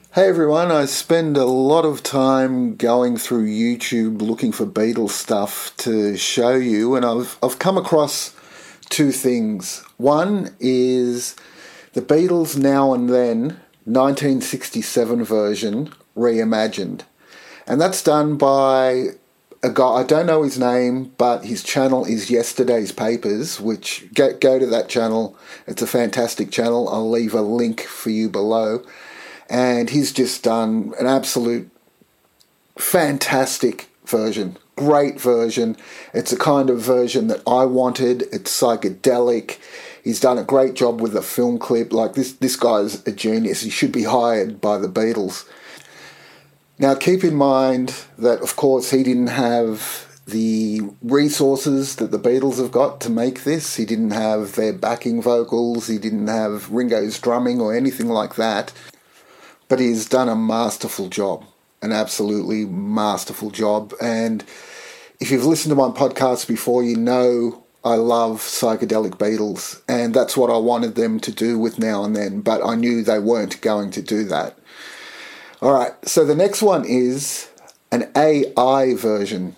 Hey everyone, I spend a lot of time going through YouTube looking for Beatles stuff to show you, and I've come across two things. One is the Beatles Now and Then 1967 version reimagined. And that's done by a guy, I don't know his name, but his channel is Yesterday's Papers, which go to that channel. It's a fantastic channel. I'll leave a link for you below. And he's just done an absolute fantastic version. Great version. It's a kind of version that I wanted. It's psychedelic. He's done a great job with the film clip. Like, this guy's a genius. He should be hired by the Beatles. Now, keep in mind that, of course, he didn't have the resources that the Beatles have got to make this. He didn't have their backing vocals. He didn't have Ringo's drumming or anything like that. But he's done a masterful job, an absolutely masterful job. And if you've listened to my podcast before, you know I love psychedelic Beatles. And that's what I wanted them to do with Now and Then. But I knew they weren't going to do that. All right, so the next one is an AI version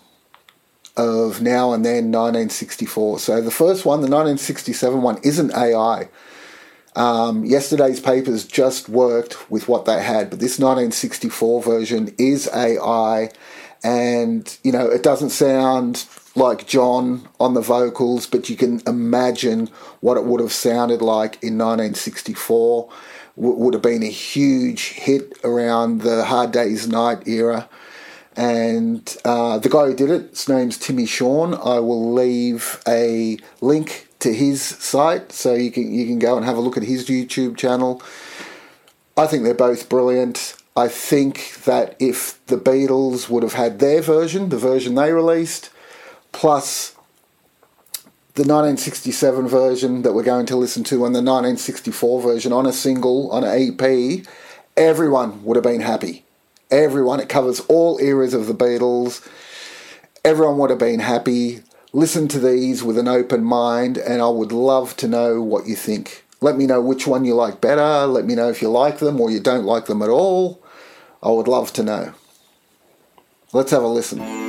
of Now and Then 1964. So the first one, the 1967 one, isn't AI. Yesterday's Papers just worked with what they had, but this 1964 version is AI, and it doesn't sound like John on the vocals, but you can imagine what it would have sounded like in 1964. Would have been a huge hit around the Hard Day's Night era. And the guy who did it, his name's Timmy Shawn. I will leave a link to his site so you can go and have a look at his YouTube channel. I think they're both brilliant. I think that if the Beatles would have had their version, the version they released, plus the 1967 version that we're going to listen to and the 1964 version on a single, on an EP, everyone would have been happy. Everyone. It covers all eras of the Beatles. Everyone would have been happy. Listen to these with an open mind, and I would love to know what you think. Let me know which one you like better. Let me know if you like them or you don't like them at all. I would love to know. Let's have a listen.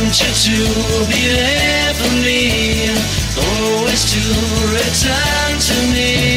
want you to be there for me, always to return to me.